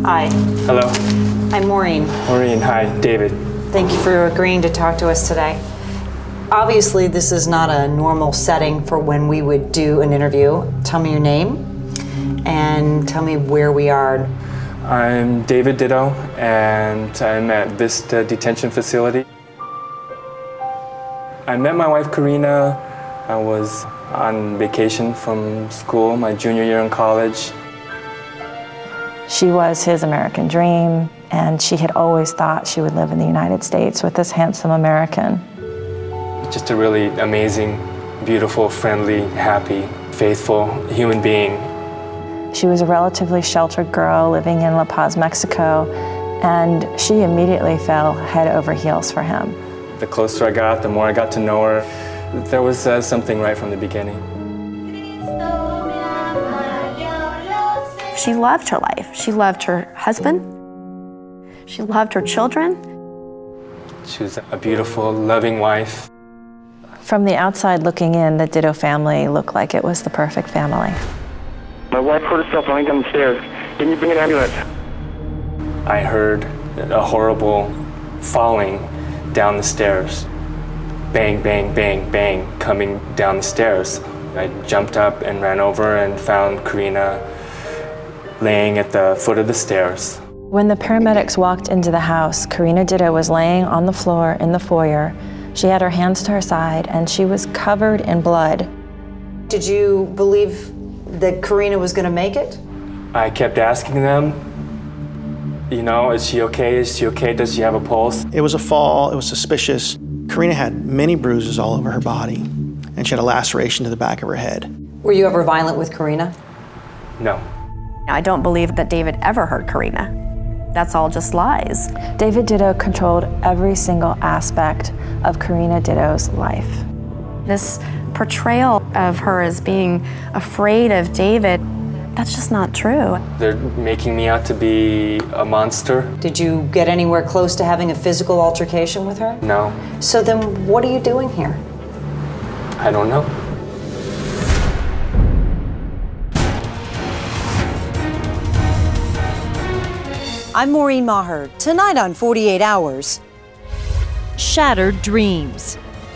Hi. Hello. I'm Maureen. Maureen, hi. David. Thank you for agreeing to talk to us today. Obviously, this is not a normal setting for when we would do an interview. Tell me your name and tell me where we are. I'm David Ditto, and I'm at Vista Detention Facility. I met my wife, Karina. I was on vacation from school, my junior year in college. She was his American dream, and she had always thought she would live in the United States with this handsome American. Just a really amazing, beautiful, friendly, happy, faithful human being. She was a relatively sheltered girl living in La Paz, Mexico, and she immediately fell head over heels for him. The closer I got, the more I got to know her. There was something right from the beginning. She loved her life. She loved her husband. She loved her children. She was a beautiful, loving wife. From the outside looking in, the Ditto family looked like it was the perfect family. My wife hurt herself lying down the stairs. Can you bring an ambulance? I heard a horrible falling down the stairs. Bang, bang, bang, bang, coming down the stairs. I jumped up and ran over and found Karina laying at the foot of the stairs. When the paramedics walked into the house, Karina Ditto was laying on the floor in the foyer. She had her hands to her side and she was covered in blood. Did you believe that Karina was going to make it? I kept asking them, you know, is she okay? Is she okay? Does she have a pulse? It was a fall. It was suspicious. Karina had many bruises all over her body, and she had a laceration to the back of her head. Were you ever violent with Karina? No. I don't believe that David ever hurt Karina. That's all just lies. David Ditto controlled every single aspect of Karina Ditto's life. This portrayal of her as being afraid of David, that's just not true. They're making me out to be a monster. Did you get anywhere close to having a physical altercation with her? No. So then what are you doing here? I don't know. I'm Maureen Maher. Tonight on 48 Hours. Shattered dreams.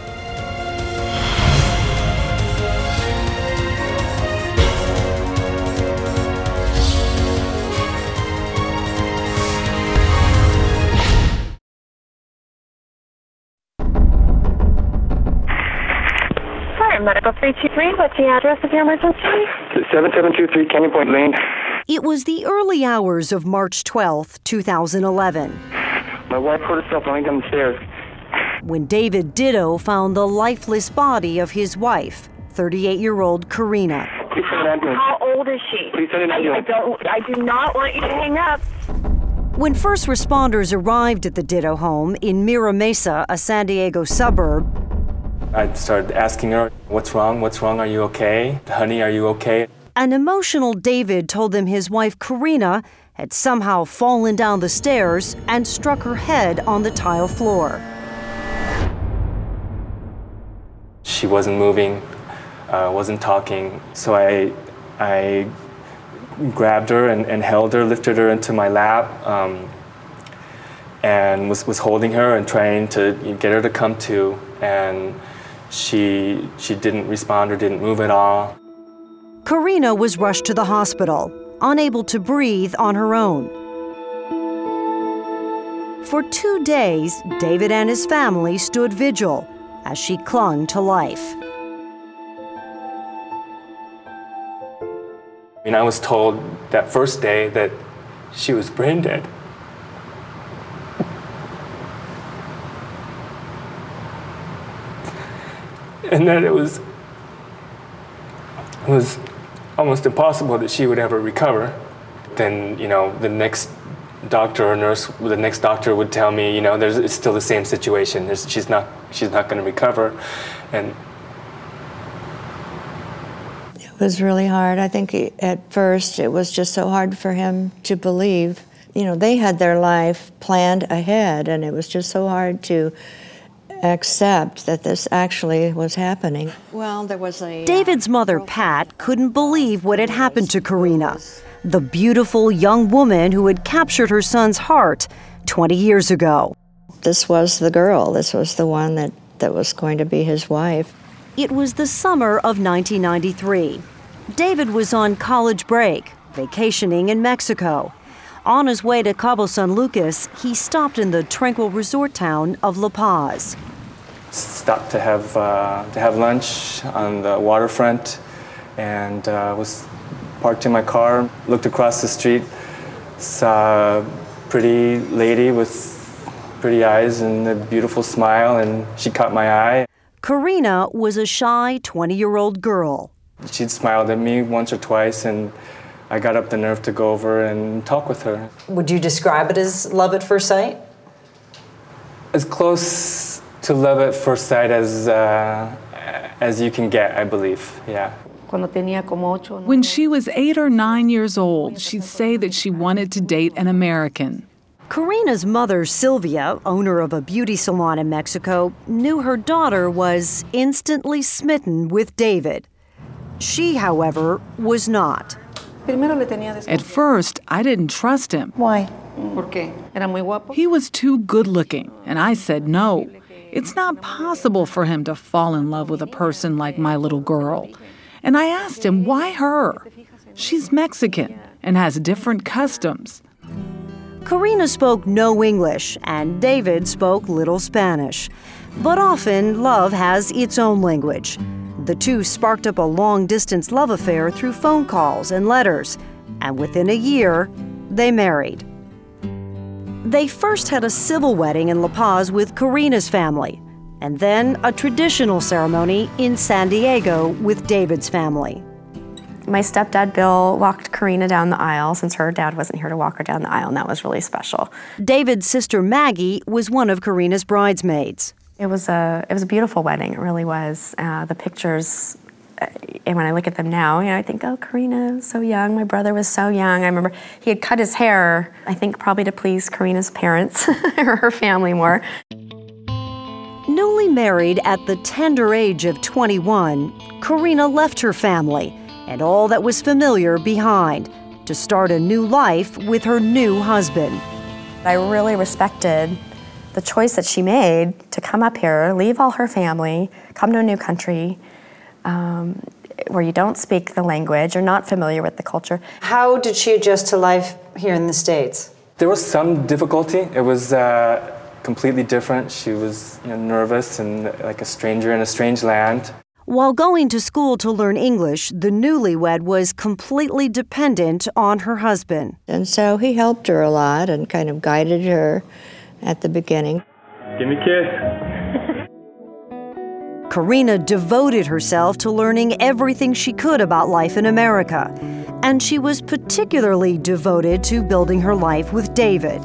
Medical 323, what's the address of your emergency? 7723 Canyon Point Lane. It was the early hours of March 12th, 2011. My wife hurt herself lying down the stairs. When David Ditto found the lifeless body of his wife, 38-year-old Karina. Please send an ambulance. How old is she? Please send an ambulance. I do not want you to hang up. When first responders arrived at the Ditto home in Mira Mesa, a San Diego suburb, I started asking her, what's wrong? What's wrong? Are you okay? Honey, are you okay? An emotional David told them his wife Karina had somehow fallen down the stairs and struck her head on the tile floor. She wasn't moving, wasn't talking, so I grabbed her and held her, lifted her into my lap, and was holding her and trying to get her to come to, and she didn't respond or didn't move at all. Karina was rushed to the hospital, unable to breathe on her own. For 2 days, David and his family stood vigil as she clung to life. I was told that first day that she was brain dead. And that it was almost impossible that she would ever recover. Then, the next doctor or nurse, the next doctor would tell me, it's still the same situation. She's not going to recover. And it was really hard. I think at first it was just so hard for him to believe. They had their life planned ahead, and it was just so hard to accept that this actually was happening. Well, there was David's mother, Pat, couldn't believe what had happened to Karina. the beautiful young woman who had captured her son's heart 20 years ago. This was the girl. This was the one that was going to be his wife. It was the summer of 1993. David was on college break, vacationing in Mexico. On his way to Cabo San Lucas, he stopped in the tranquil resort town of La Paz. Stopped to have lunch on the waterfront, and was parked in my car, looked across the street, saw a pretty lady with pretty eyes and a beautiful smile, and she caught my eye. Karina was a shy 20-year-old girl. She'd smiled at me once or twice, and I got up the nerve to go over and talk with her. Would you describe it as love at first sight? As close to love at first sight as you can get, I believe, yeah. When she was 8 or 9 years old, she'd say that she wanted to date an American. Karina's mother, Sylvia, owner of a beauty salon in Mexico, knew her daughter was instantly smitten with David. She, however, was not. At first, I didn't trust him. Why? He was too good-looking, and I said no. It's not possible for him to fall in love with a person like my little girl. And I asked him, why her? She's Mexican and has different customs. Karina spoke no English, and David spoke little Spanish. But often, love has its own language. The two sparked up a long-distance love affair through phone calls and letters, and within a year, they married. They first had a civil wedding in La Paz with Karina's family, and then a traditional ceremony in San Diego with David's family. My stepdad, Bill, walked Karina down the aisle since her dad wasn't here to walk her down the aisle, and that was really special. David's sister, Maggie, was one of Karina's bridesmaids. It was a beautiful wedding, it really was. The pictures, and when I look at them now, I think, oh, Karina was so young, my brother was so young. I remember he had cut his hair, I think probably to please Karina's parents, or her family more. Newly married at the tender age of 21, Karina left her family and all that was familiar behind to start a new life with her new husband. I really respected the choice that she made to come up here, leave all her family, come to a new country where you don't speak the language, you're not familiar with the culture. How did she adjust to life here in the States? There was some difficulty. It was completely different. She was nervous and like a stranger in a strange land. While going to school to learn English, the newlywed was completely dependent on her husband. And so he helped her a lot and kind of guided her at the beginning. Give me a kiss. Karina devoted herself to learning everything she could about life in America, and she was particularly devoted to building her life with David.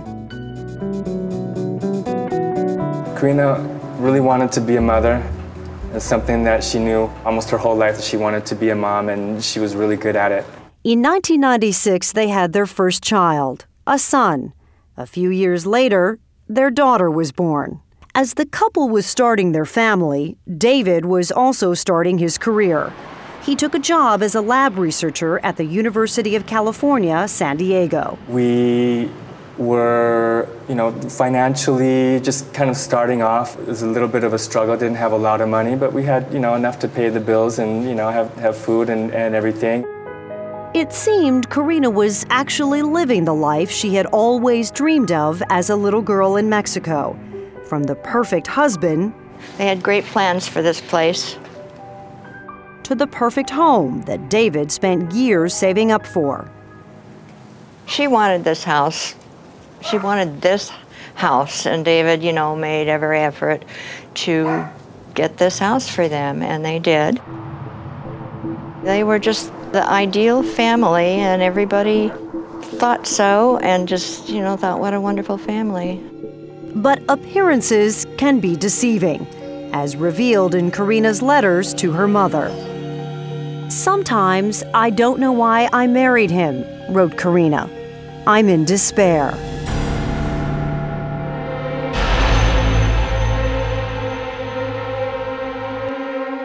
Karina really wanted to be a mother. It's something that she knew almost her whole life, that she wanted to be a mom, and she was really good at it. In 1996, they had their first child, a son. A few years later, their daughter was born. As the couple was starting their family, David was also starting his career. He took a job as a lab researcher at the University of California, San Diego. We were, financially just kind of starting off. It was a little bit of a struggle, didn't have a lot of money, but we had, enough to pay the bills and, have food and everything. It seemed Karina was actually living the life she had always dreamed of as a little girl in Mexico. From the perfect husband, they had great plans for this place, to the perfect home that David spent years saving up for. She wanted this house. She wanted this house, and David, made every effort to get this house for them, and they did. They were just the ideal family, and everybody thought so, and just, thought, what a wonderful family. But appearances can be deceiving, as revealed in Karina's letters to her mother. "Sometimes I don't know why I married him," wrote Karina. "I'm in despair."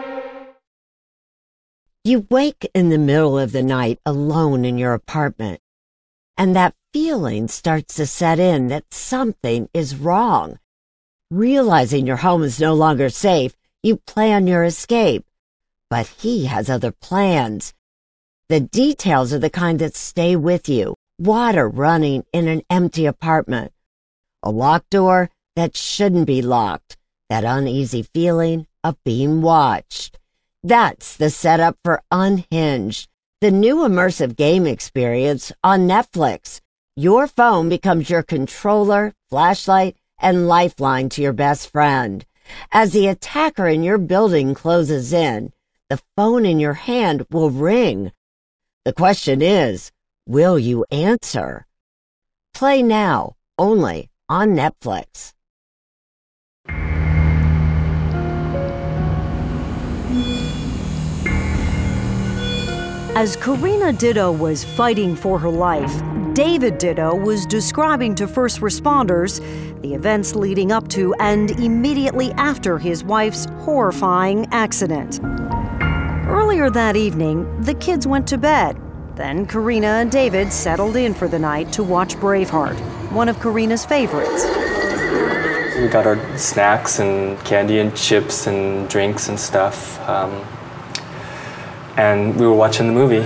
You wake in the middle of the night alone in your apartment. And that feeling starts to set in that something is wrong. Realizing your home is no longer safe, you plan your escape. But he has other plans. The details are the kind that stay with you. Water running in an empty apartment. A locked door that shouldn't be locked. That uneasy feeling of being watched. That's the setup for Unhinged, the new immersive game experience on Netflix. Your phone becomes your controller, flashlight, and lifeline to your best friend. As the attacker in your building closes in, the phone in your hand will ring. The question is, will you answer? Play now, only on Netflix. As Karina Ditto was fighting for her life, David Ditto was describing to first responders the events leading up to and immediately after his wife's horrifying accident. Earlier that evening, the kids went to bed. Then Karina and David settled in for the night to watch Braveheart, one of Karina's favorites. We got our snacks and candy and chips and drinks and stuff. And we were watching the movie.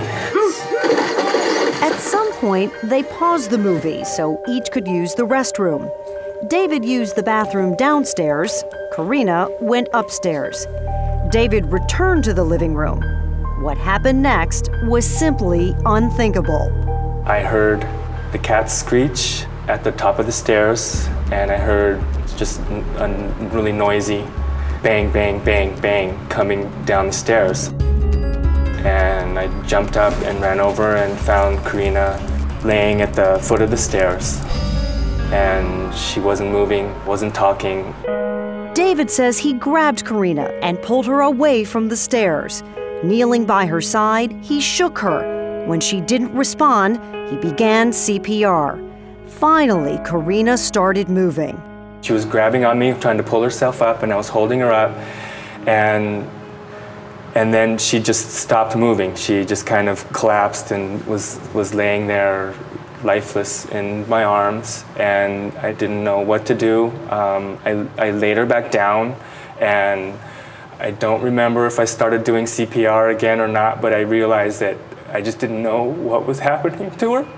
At some point, they paused the movie so each could use the restroom. David used the bathroom downstairs. Karina went upstairs. David returned to the living room. What happened next was simply unthinkable. I heard the cat screech at the top of the stairs, and I heard just a really noisy bang, bang, bang, bang coming down the stairs. And I jumped up and ran over and found Karina laying at the foot of the stairs. And she wasn't moving, wasn't talking. David says he grabbed Karina and pulled her away from the stairs. Kneeling by her side, he shook her. When she didn't respond, he began CPR. Finally, Karina started moving. She was grabbing on me, trying to pull herself up, and I was holding her up. And then she just stopped moving. She just kind of collapsed and was laying there lifeless in my arms, and I didn't know what to do. I laid her back down, and I don't remember if I started doing CPR again or not, but I realized that I just didn't know what was happening to her.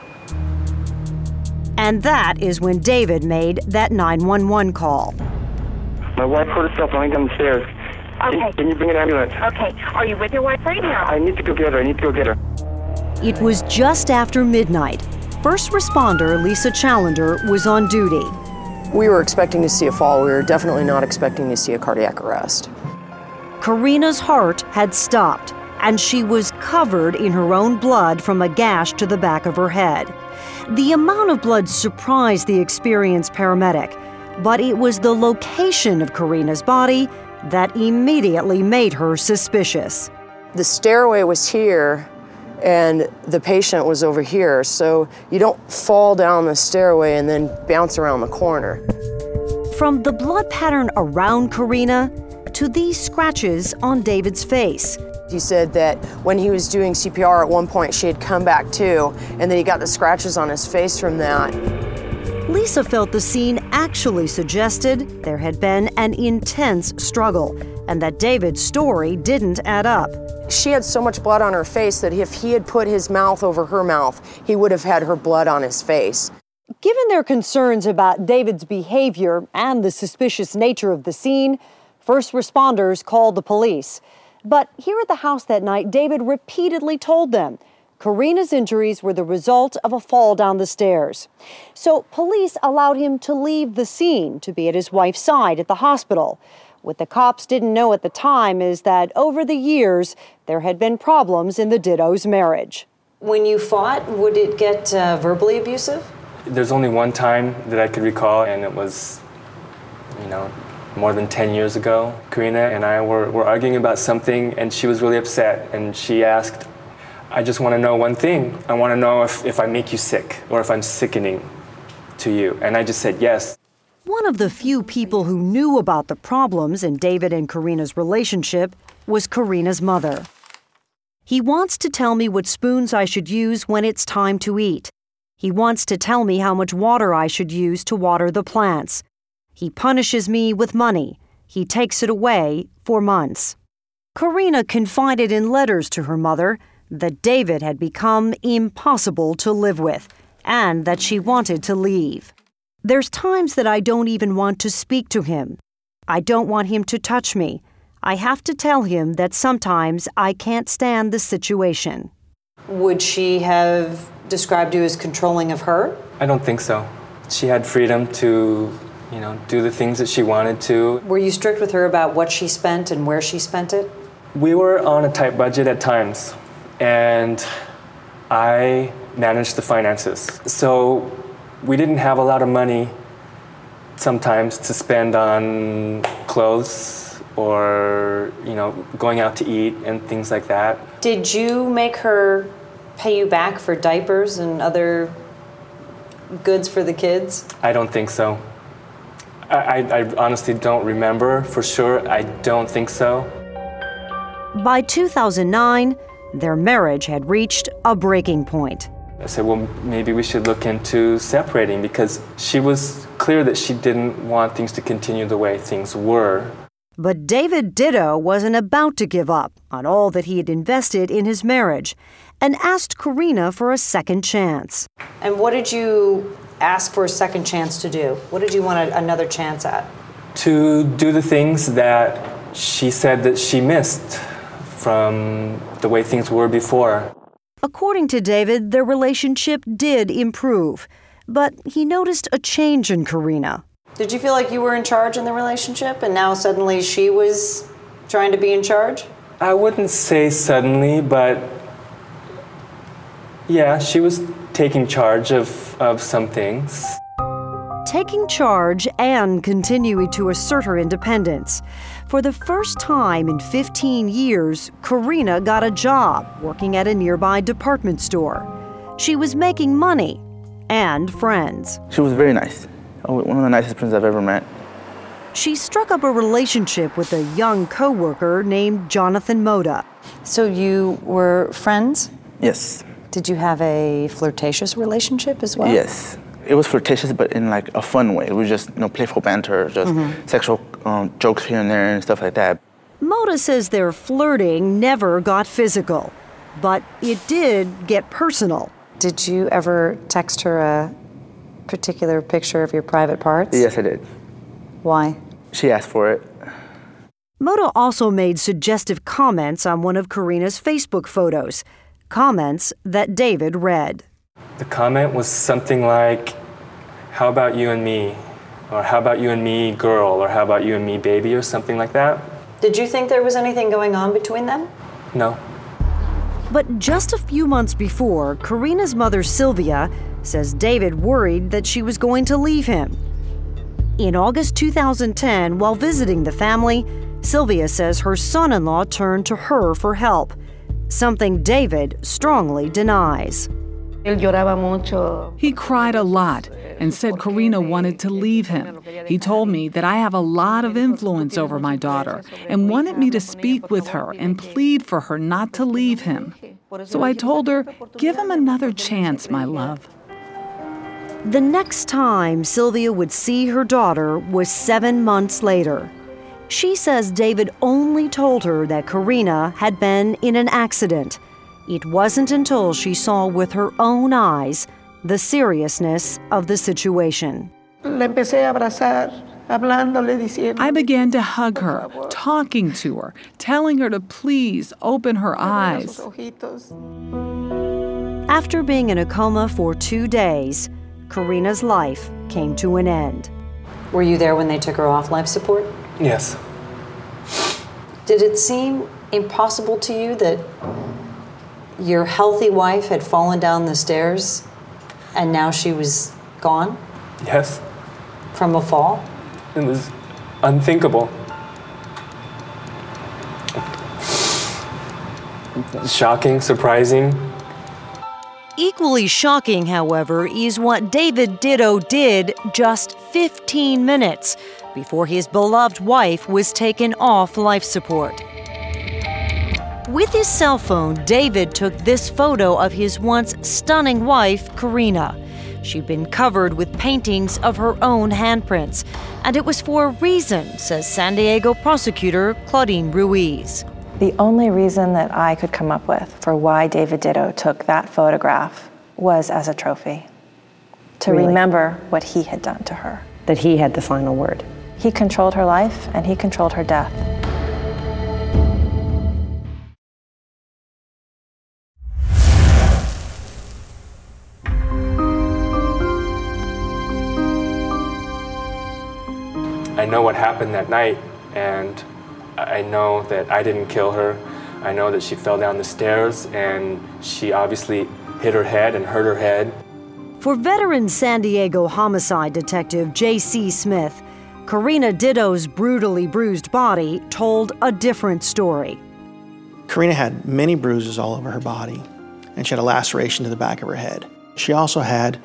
And that is when David made that 911 call. My wife hurt herself lying down the stairs. Okay. Can you bring an ambulance? Okay. Are you with your wife right now? I need to go get her. It was just after midnight. First responder Lisa Challender was on duty. We were expecting to see a fall. We were definitely not expecting to see a cardiac arrest. Karina's heart had stopped, and she was covered in her own blood from a gash to the back of her head. The amount of blood surprised the experienced paramedic, but it was the location of Karina's body that immediately made her suspicious. The stairway was here, and the patient was over here, so you don't fall down the stairway and then bounce around the corner. From the blood pattern around Karina to these scratches on David's face. He said that when he was doing CPR at one point, she had come back too, and that he got the scratches on his face from that. Lisa felt the scene actually suggested there had been an intense struggle, and that David's story didn't add up. She had so much blood on her face that if he had put his mouth over her mouth, he would have had her blood on his face. Given their concerns about David's behavior and the suspicious nature of the scene, first responders called the police. But here at the house that night, David repeatedly told them Karina's injuries were the result of a fall down the stairs. So police allowed him to leave the scene to be at his wife's side at the hospital. What the cops didn't know at the time is that over the years, there had been problems in the Ditto's marriage. When you fought, would it get verbally abusive? There's only one time that I could recall, and it was, more than 10 years ago. Karina and I were arguing about something, and she was really upset, and she asked, I just want to know one thing. I want to know if I make you sick, or if I'm sickening to you. And I just said yes. One of the few people who knew about the problems in David and Karina's relationship was Karina's mother. He wants to tell me what spoons I should use when it's time to eat. He wants to tell me how much water I should use to water the plants. He punishes me with money. He takes it away for months. Karina confided in letters to her mother that David had become impossible to live with and that she wanted to leave. There's times that I don't even want to speak to him. I don't want him to touch me. I have to tell him that sometimes I can't stand the situation. Would she have described you as controlling of her? I don't think so. She had freedom to, do the things that she wanted to. Were you strict with her about what she spent and where she spent it? We were on a tight budget at times, and I managed the finances. So we didn't have a lot of money sometimes to spend on clothes or, going out to eat and things like that. Did you make her pay you back for diapers and other goods for the kids? I don't think so. I honestly don't remember for sure. I don't think so. By 2009, their marriage had reached a breaking point. I said, well, maybe we should look into separating, because she was clear that she didn't want things to continue the way things were. But David Ditto wasn't about to give up on all that he had invested in his marriage and asked Karina for a second chance. And what did you ask for a second chance to do? What did you want another chance at? To do the things that she said that she missed from the way things were before. According to David, their relationship did improve, but he noticed a change in Karina. Did you feel like you were in charge in the relationship and now suddenly she was trying to be in charge? I wouldn't say suddenly, but yeah, she was taking charge of some things. Taking charge and continuing to assert her independence. For the first time in 15 years, Karina got a job working at a nearby department store. She was making money and friends. She was very nice. One of the nicest friends I've ever met. She struck up a relationship with a young co-worker named Jonathan Moda. So you were friends? Yes. Did you have a flirtatious relationship as well? Yes. It was flirtatious, but in like a fun way. It was just, playful banter, just sexual jokes here and there and stuff like that. Moda says their flirting never got physical, but it did get personal. Did you ever text her a particular picture of your private parts? Yes, I did. Why? She asked for it. Moda also made suggestive comments on one of Karina's Facebook photos, comments that David read. The comment was something like, how about you and me? Or how about you and me, girl? Or how about you and me, baby? Or something like that. Did you think there was anything going on between them? No. But just a few months before, Karina's mother, Sylvia, says David worried that she was going to leave him. In August 2010, while visiting the family, Sylvia says her son-in-law turned to her for help, something David strongly denies. He cried a lot and said Karina wanted to leave him. He told me that I have a lot of influence over my daughter and wanted me to speak with her and plead for her not to leave him. So I told her, give him another chance, my love. The next time Sylvia would see her daughter was 7 months later. She says David only told her that Karina had been in an accident. It wasn't until she saw with her own eyes the seriousness of the situation. I began to hug her, talking to her, telling her to please open her eyes. After being in a coma for 2 days, Karina's life came to an end. Were you there when they took her off life support? Yes. Did it seem impossible to you that your healthy wife had fallen down the stairs and now she was gone? Yes. From a fall? It was unthinkable. Shocking, surprising. Equally shocking, however, is what David Ditto did just 15 minutes before his beloved wife was taken off life support. With his cell phone, David took this photo of his once stunning wife, Karina. She'd been covered with paintings of her own handprints, and it was for a reason, says San Diego prosecutor Claudine Ruiz. The only reason that I could come up with for why David Ditto took that photograph was as a trophy, to remember what he had done to her. That he had the final word. He controlled her life and he controlled her death. I know what happened that night, and I know that I didn't kill her. I know that she fell down the stairs, and she obviously hit her head and hurt her head. For veteran San Diego homicide detective J.C. Smith, Karina Ditto's brutally bruised body told a different story. Karina had many bruises all over her body, and she had a laceration to the back of her head. She also had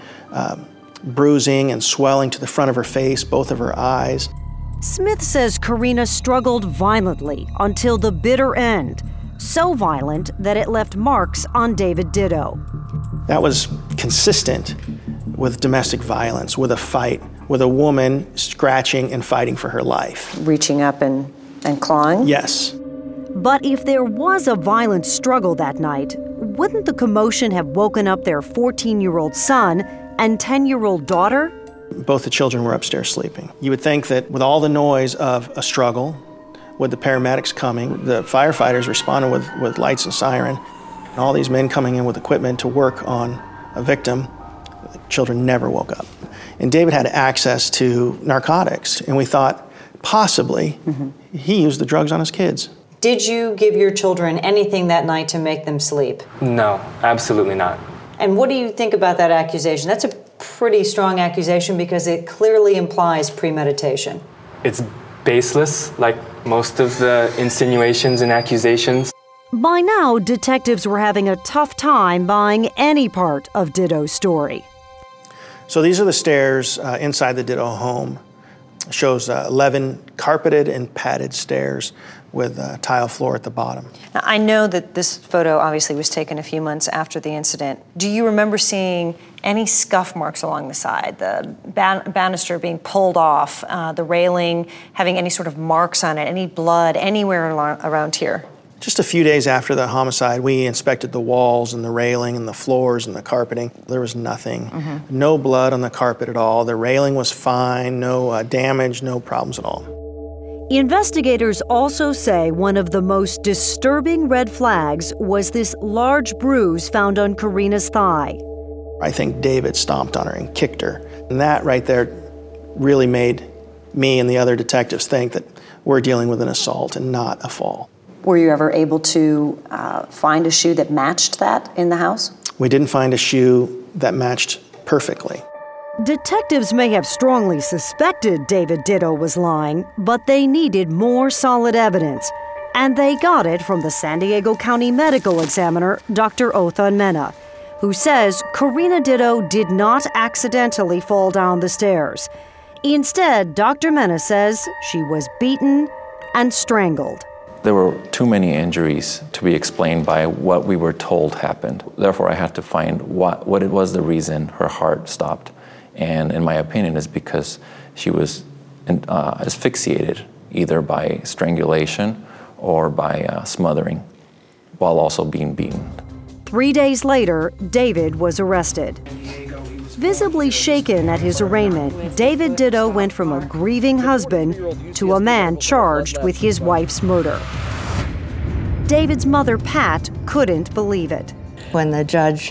bruising and swelling to the front of her face, both of her eyes. Smith says Karina struggled violently until the bitter end, so violent that it left marks on David Ditto. That was consistent with domestic violence, with a fight, with a woman scratching and fighting for her life. Reaching up and clawing? Yes. But if there was a violent struggle that night, wouldn't the commotion have woken up their 14-year-old son and 10-year-old daughter? Both the children were upstairs sleeping. You would think that with all the noise of a struggle, with the paramedics coming, the firefighters responding with lights and siren, and all these men coming in with equipment to work on a victim, the children never woke up. And David had access to narcotics, and we thought possibly he used the drugs on his kids. Did you give your children anything that night to make them sleep? No, absolutely not. And what do you think about that accusation? That's a pretty strong accusation because it clearly implies premeditation. It's baseless, like most of the insinuations and accusations. By now, detectives were having a tough time buying any part of Ditto's story. So these are the stairs inside the Ditto home. It shows 11 carpeted and padded stairs with a tile floor at the bottom. Now, I know that this photo obviously was taken a few months after the incident. Do you remember seeing any scuff marks along the side, the banister being pulled off, the railing having any sort of marks on it, any blood anywhere around here? Just a few days after the homicide, we inspected the walls and the railing and the floors and the carpeting. There was nothing. No blood on the carpet at all. The railing was fine, no damage, no problems at all. Investigators also say one of the most disturbing red flags was this large bruise found on Karina's thigh. I think David stomped on her and kicked her. And that right there really made me and the other detectives think that we're dealing with an assault and not a fall. Were you ever able to find a shoe that matched that in the house? We didn't find a shoe that matched perfectly. Detectives may have strongly suspected David Ditto was lying, but they needed more solid evidence. And they got it from the San Diego County medical examiner, Dr. Othan Mena, who says Karina Ditto did not accidentally fall down the stairs. Instead, Dr. Mena says she was beaten and strangled. There were too many injuries to be explained by what we were told happened. Therefore, I had to find what it was the reason her heart stopped. And in my opinion, it's because she was asphyxiated either by strangulation or by smothering while also being beaten. 3 days later, David was arrested. Visibly shaken at his arraignment, David Ditto went from a grieving husband to a man charged with his wife's murder. David's mother, Pat, couldn't believe it. When the judge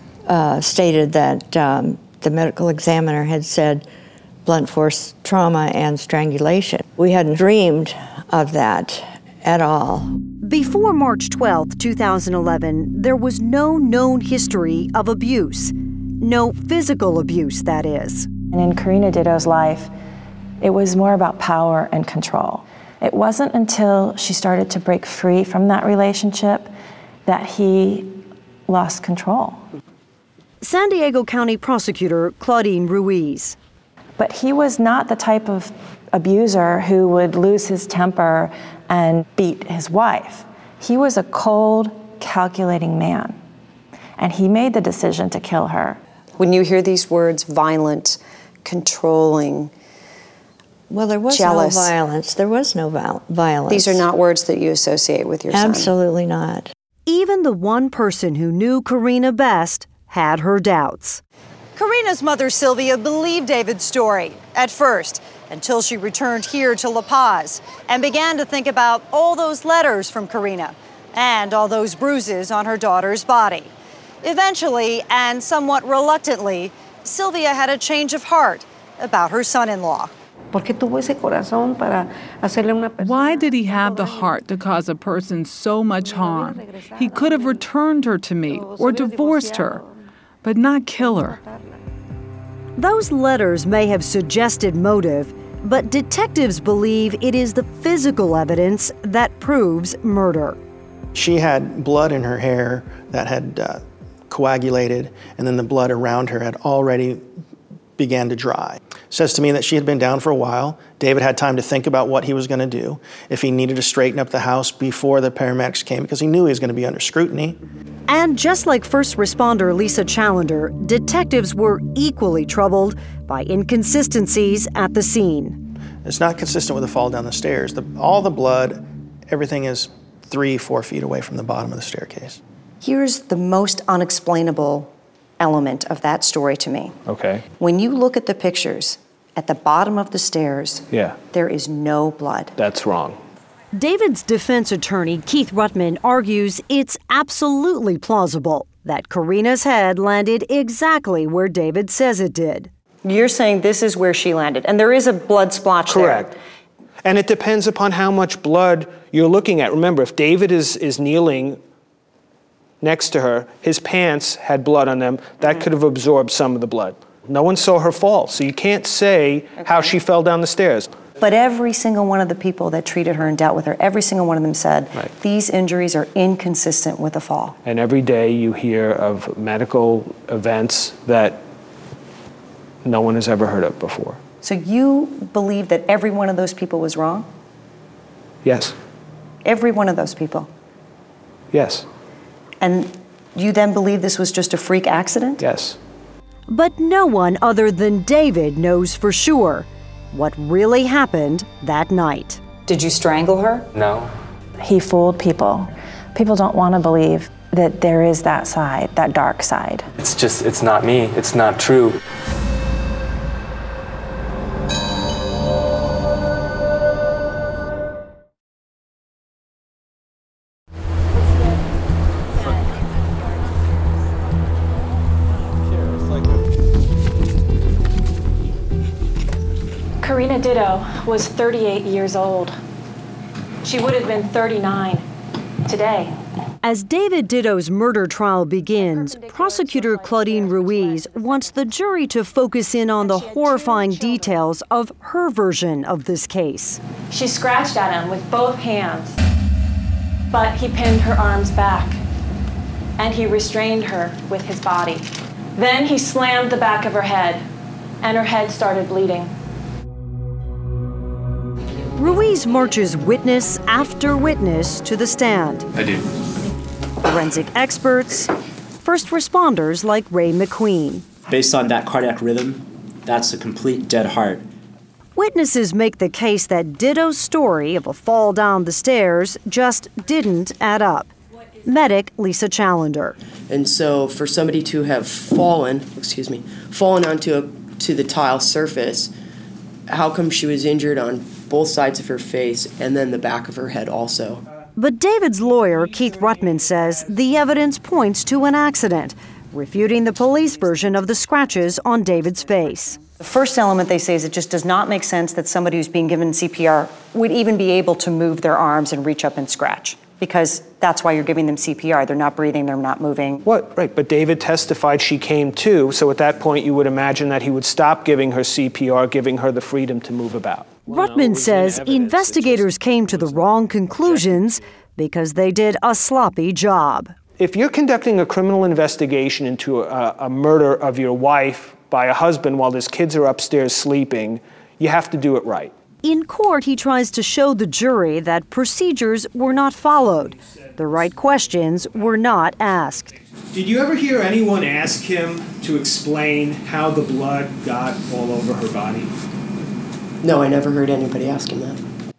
stated that the medical examiner had said blunt force trauma and strangulation, we hadn't dreamed of that at all. Before March 12, 2011, there was no known history of abuse. No physical abuse, that is. And in Karina Ditto's life, it was more about power and control. It wasn't until she started to break free from that relationship that he lost control. San Diego County prosecutor Claudine Ruiz. But he was not the type of abuser who would lose his temper and beat his wife. He was a cold, calculating man, and he made the decision to kill her. When you hear these words, violent, controlling, well, there was jealous, no violence. There was no violence. These are not words that you associate with your son. Absolutely not. Even the one person who knew Karina best had her doubts. Karina's mother, Sylvia, believed David's story at first, until she returned here to La Paz and began to think about all those letters from Karina and all those bruises on her daughter's body. Eventually, and somewhat reluctantly, Sylvia had a change of heart about her son-in-law. Why did he have the heart to cause a person so much harm? He could have returned her to me or divorced her, but not kill her. Those letters may have suggested motive, but detectives believe it is the physical evidence that proves murder. She had blood in her hair that had coagulated, and then the blood around her had already began to dry. Says to me that she had been down for a while. David had time to think about what he was going to do, if he needed to straighten up the house before the paramedics came, because he knew he was going to be under scrutiny. And just like first responder Lisa Challender, detectives were equally troubled by inconsistencies at the scene. It's not consistent with a fall down the stairs. All the blood, everything is 3-4 feet away from the bottom of the staircase. Here's the most unexplainable element of that story to me. Okay. When you look at the pictures at the bottom of the stairs, yeah, there is no blood. That's wrong. David's defense attorney, Keith Ruttman, argues it's absolutely plausible that Karina's head landed exactly where David says it did. You're saying this is where she landed, and there is a blood splotch there. Correct. And it depends upon how much blood you're looking at. Remember, if David is kneeling next to her, his pants had blood on them, that could have absorbed some of the blood. No one saw her fall, so you can't say how she fell down the stairs. But every single one of the people that treated her and dealt with her, every single one of them said, these injuries are inconsistent with a fall. And every day you hear of medical events that no one has ever heard of before. So you believe that every one of those people was wrong? Yes. Every one of those people? Yes. And you then believe this was just a freak accident? Yes. But no one other than David knows for sure what really happened that night. Did you strangle her? No. He fooled people. People don't want to believe that there is that side, that dark side. It's not me. It's not true. Karina Ditto was 38 years old. She would have been 39 today. As David Ditto's murder trial begins, prosecutor Claudine Ruiz wants the jury to focus in on the horrifying details of her version of this case. She scratched at him with both hands, but he pinned her arms back, and he restrained her with his body. Then he slammed the back of her head, and her head started bleeding. Ruiz marches witness after witness to the stand. I do. Forensic experts, first responders like Ray McQueen. Based on that cardiac rhythm, that's a complete dead heart. Witnesses make the case that Ditto's story of a fall down the stairs just didn't add up. Medic Lisa Challender. And so for somebody to have fallen onto the tile surface, how come she was injured on both sides of her face and then the back of her head also? But David's lawyer, Keith Ruttman, says the evidence points to an accident, refuting the police version of the scratches on David's face. The first element they say is it just does not make sense that somebody who's being given CPR would even be able to move their arms and reach up and scratch, because that's why you're giving them CPR. They're not breathing, they're not moving. Right, but David testified she came to, so at that point you would imagine that he would stop giving her CPR, giving her the freedom to move about. Ruttman says investigators came to the wrong conclusions because they did a sloppy job. If you're conducting a criminal investigation into a murder of your wife by a husband while his kids are upstairs sleeping, you have to do it right. In court, he tries to show the jury that procedures were not followed. The right questions were not asked. Did you ever hear anyone ask him to explain how the blood got all over her body? No, I never heard anybody ask him that.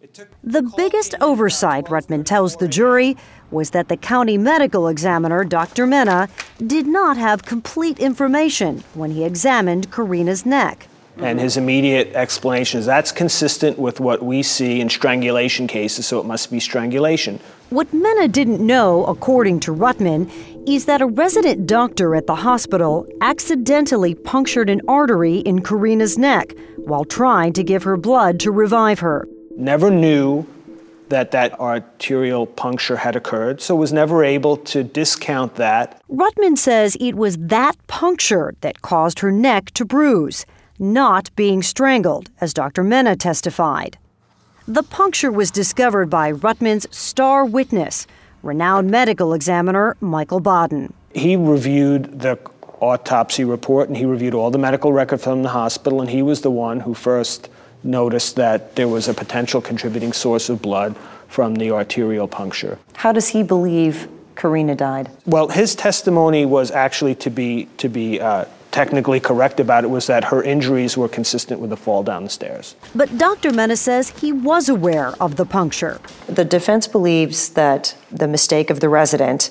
The biggest oversight, Ruttman tells the jury, was that the county medical examiner, Dr. Mena, did not have complete information when he examined Karina's neck. And his immediate explanation is that's consistent with what we see in strangulation cases, so it must be strangulation. What Mena didn't know, according to Ruttman, is that a resident doctor at the hospital accidentally punctured an artery in Karina's neck while trying to give her blood to revive her. Never knew that arterial puncture had occurred, so was never able to discount that. Ruttman says it was that puncture that caused her neck to bruise, not being strangled, as Dr. Mena testified. The puncture was discovered by Ruttman's star witness, renowned medical examiner Michael Baden. He reviewed the autopsy report and he reviewed all the medical records from the hospital, and he was the one who first noticed that there was a potential contributing source of blood from the arterial puncture. How does he believe Karina died? Well, his testimony was actually to be technically correct about it, was that her injuries were consistent with a fall down the stairs. But Dr. Mena says he was aware of the puncture. The defense believes that the mistake of the resident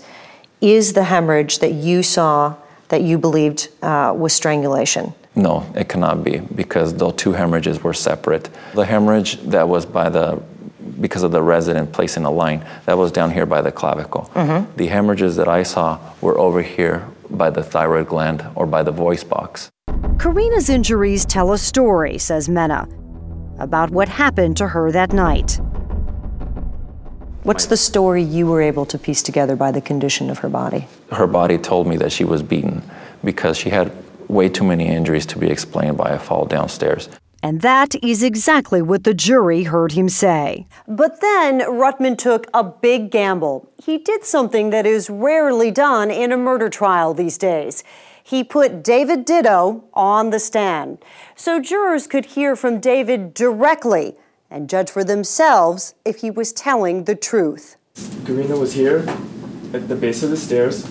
is the hemorrhage that you saw that you believed was strangulation. No, it cannot be, because those two hemorrhages were separate. The hemorrhage that was because of the resident placing a line, that was down here by the clavicle. Mm-hmm. The hemorrhages that I saw were over here by the thyroid gland or by the voice box. Karina's injuries tell a story, says Mena, about what happened to her that night. What's the story you were able to piece together by the condition of her body? Her body told me that she was beaten because she had way too many injuries to be explained by a fall downstairs. And that is exactly what the jury heard him say. But then Ruttman took a big gamble. He did something that is rarely done in a murder trial these days. He put David Ditto on the stand, so jurors could hear from David directly and judge for themselves if he was telling the truth. Karina was here at the base of the stairs.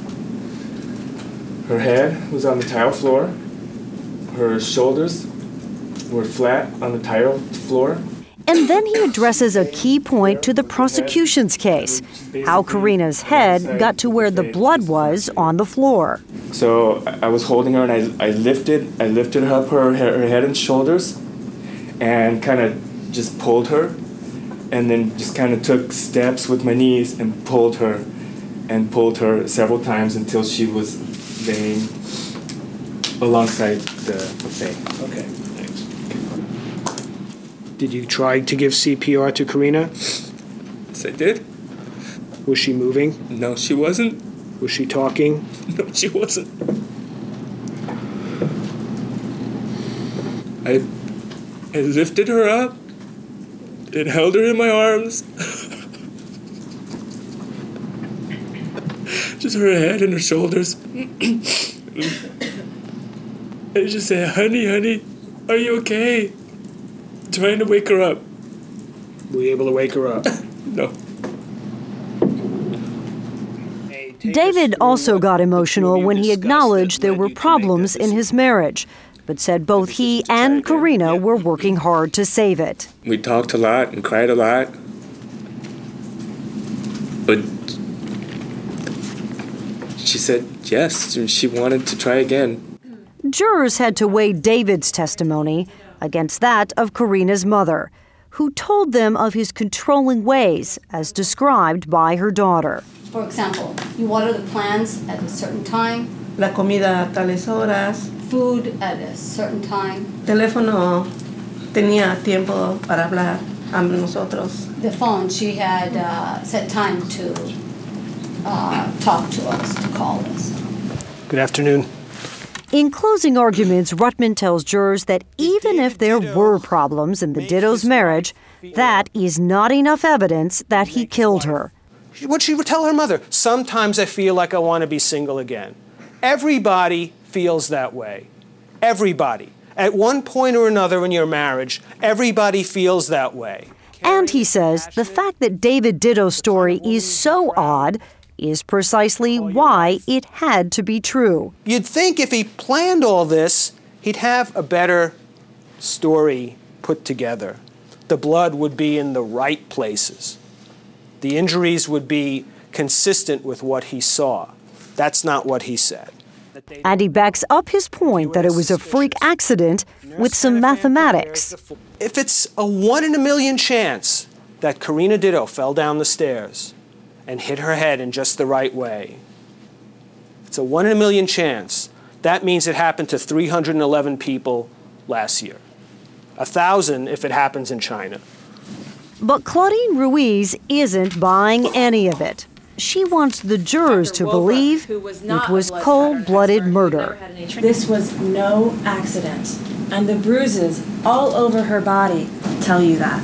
Her head was on the tile floor. Her shoulders were flat on the tile floor. And then he addresses a key point to the prosecution's case, how Karina's head got to where the blood was on the floor. So I was holding her and I lifted up her head and shoulders and kind of just pulled her, and then just kind of took steps with my knees and pulled her several times until she was laying alongside the thing. Okay, thanks. Did you try to give CPR to Karina? Yes, I did. Was she moving? No, she wasn't. Was she talking? No, she wasn't. I lifted her up and held her in my arms. Just her head and her shoulders. I just said, honey, are you okay? Trying to wake her up. Were you able to wake her up? No. David also got emotional when he acknowledged there were problems in his marriage, but said both he and Karina were working hard to save it. We talked a lot and cried a lot. But she said yes, she wanted to try again. Jurors had to weigh David's testimony against that of Karina's mother, who told them of his controlling ways as described by her daughter. For example, you water the plants at a certain time. La comida a tales horas. Food at a certain time. Teléfono tenía tiempo para hablar a nosotros. The phone, she had set time to talk to us, to call us. Good afternoon. In closing arguments, Ruttman tells jurors that even if there were problems in the Ditto's marriage, that is not enough evidence that he killed her. What'd she tell her mother? Sometimes I feel like I want to be single again. Everybody feels that way. Everybody. At one point or another in your marriage, everybody feels that way. And he says the fact that David Ditto's story is so odd is precisely why it had to be true. You'd think if he planned all this, he'd have a better story put together. The blood would be in the right places. The injuries would be consistent with what he saw. That's not what he said. And he backs up his point that it was a freak accident with some mathematics. If it's a 1 in a million chance that Karina Ditto fell down the stairs and hit her head in just the right way, it's a 1 in a million chance. That means it happened to 311 people last year. 1,000 if it happens in China. But Claudine Ruiz isn't buying any of it. She wants the jurors to believe it was cold-blooded murder. This was no accident, and the bruises all over her body tell you that.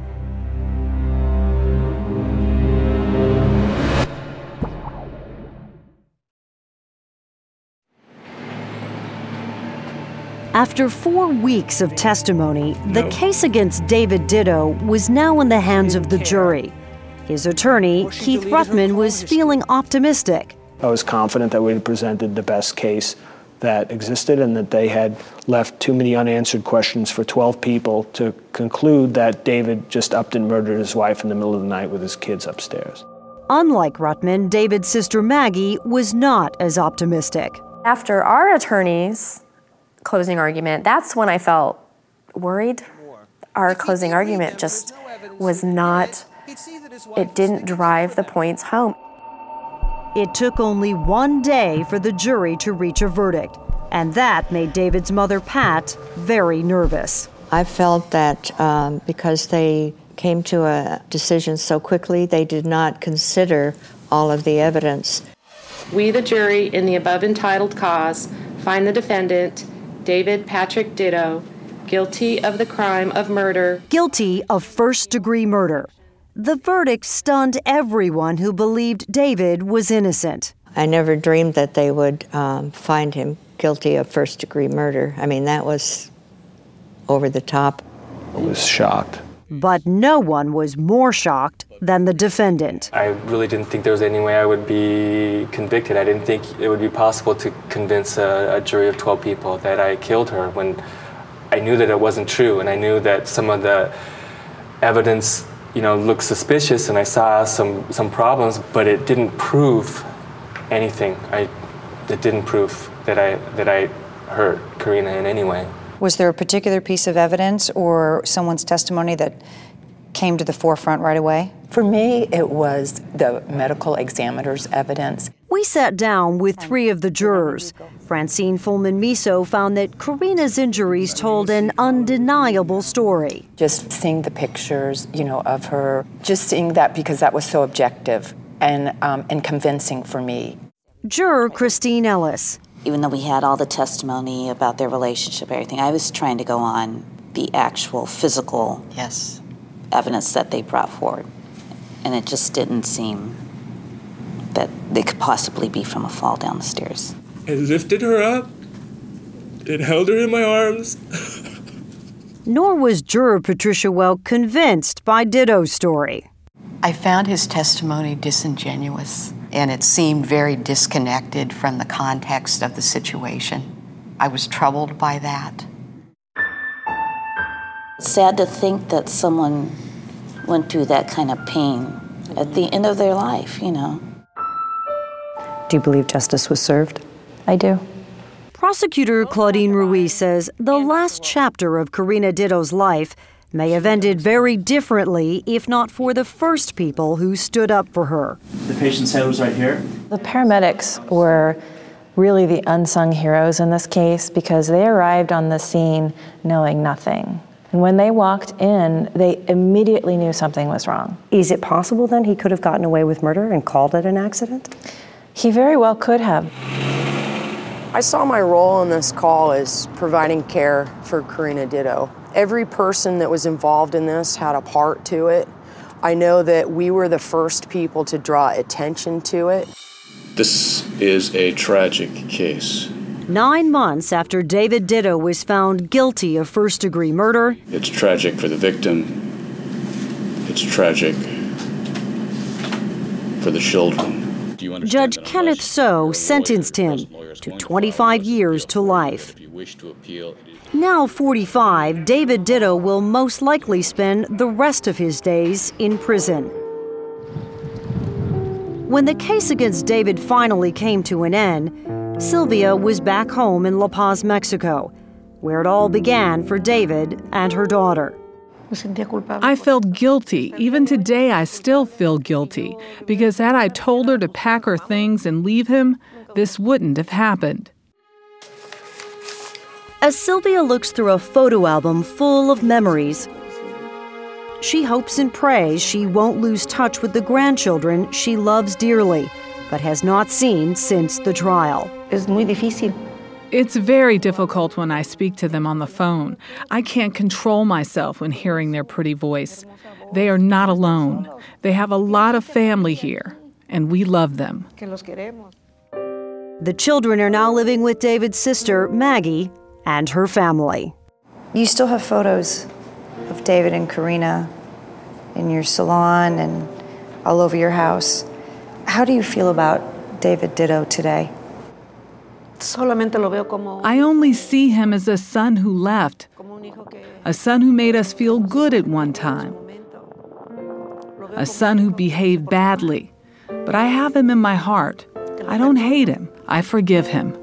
After 4 weeks of testimony, the case against David Ditto was now in the hands of the jury. His attorney, Keith Ruttman, was feeling optimistic. I was confident that we had presented the best case that existed and that they had left too many unanswered questions for 12 people to conclude that David just upped and murdered his wife in the middle of the night with his kids upstairs. Unlike Ruttman, David's sister Maggie was not as optimistic. After our attorney's closing argument, that's when I felt worried. Our closing argument just was not, it didn't drive the points home. It took only 1 day for the jury to reach a verdict, and that made David's mother, Pat, very nervous. I felt that because they came to a decision so quickly, they did not consider all of the evidence. We, the jury, in the above entitled cause, find the defendant, David Patrick Ditto, guilty of the crime of murder. Guilty of first-degree murder. The verdict stunned everyone who believed David was innocent. I never dreamed that they would find him guilty of first-degree murder. I mean, that was over the top. I was shocked. But no one was more shocked than the defendant. I really didn't think there was any way I would be convicted. I didn't think it would be possible to convince a jury of 12 people that I killed her when I knew that it wasn't true, and I knew that some of the evidence, looked suspicious, and I saw some problems, but it didn't prove anything. It didn't prove that I hurt Karina in any way. Was there a particular piece of evidence or someone's testimony that came to the forefront right away? For me, it was the medical examiner's evidence. We sat down with 3 of the jurors. Francine Fulman-Miso found that Karina's injuries told an undeniable story. Just seeing the pictures, of her, just seeing that because that was so objective and convincing for me. Juror Christine Ellis. Even though we had all the testimony about their relationship, everything, I was trying to go on the actual physical evidence that they brought forward. And it just didn't seem that they could possibly be from a fall down the stairs. I lifted her up and held her in my arms. Nor was juror Patricia Welk convinced by Ditto's story. I found his testimony disingenuous, and it seemed very disconnected from the context of the situation. I was troubled by that. It's sad to think that someone went through that kind of pain at the end of their life, Do you believe justice was served? I do. Prosecutor Claudine Ruiz says the last chapter of Karina Ditto's life may have ended very differently if not for the first people who stood up for her. The patient's head was right here. The paramedics were really the unsung heroes in this case because they arrived on the scene knowing nothing. And when they walked in, they immediately knew something was wrong. Is it possible then he could have gotten away with murder and called it an accident? He very well could have. I saw my role in this call as providing care for Karina Ditto. Every person that was involved in this had a part to it. I know that we were the first people to draw attention to it. This is a tragic case. 9 months after David Ditto was found guilty of first-degree murder. It's tragic for the victim. It's tragic for the children. Judge Kenneth So sentenced him to 25 years to life. Now 45, David Ditto will most likely spend the rest of his days in prison. When the case against David finally came to an end, Sylvia was back home in La Paz, Mexico, where it all began for David and her daughter. I felt guilty. Even today, I still feel guilty, because had I told her to pack her things and leave him, this wouldn't have happened. As Sylvia looks through a photo album full of memories, she hopes and prays she won't lose touch with the grandchildren she loves dearly, but has not seen since the trial. It's very difficult when I speak to them on the phone. I can't control myself when hearing their pretty voice. They are not alone. They have a lot of family here, and we love them. The children are now living with David's sister, Maggie, and her family. You still have photos of David and Karina in your salon and all over your house. How do you feel about David Ditto today? I only see him as a son who left, a son who made us feel good at one time, a son who behaved badly, but I have him in my heart. I don't hate him. I forgive him.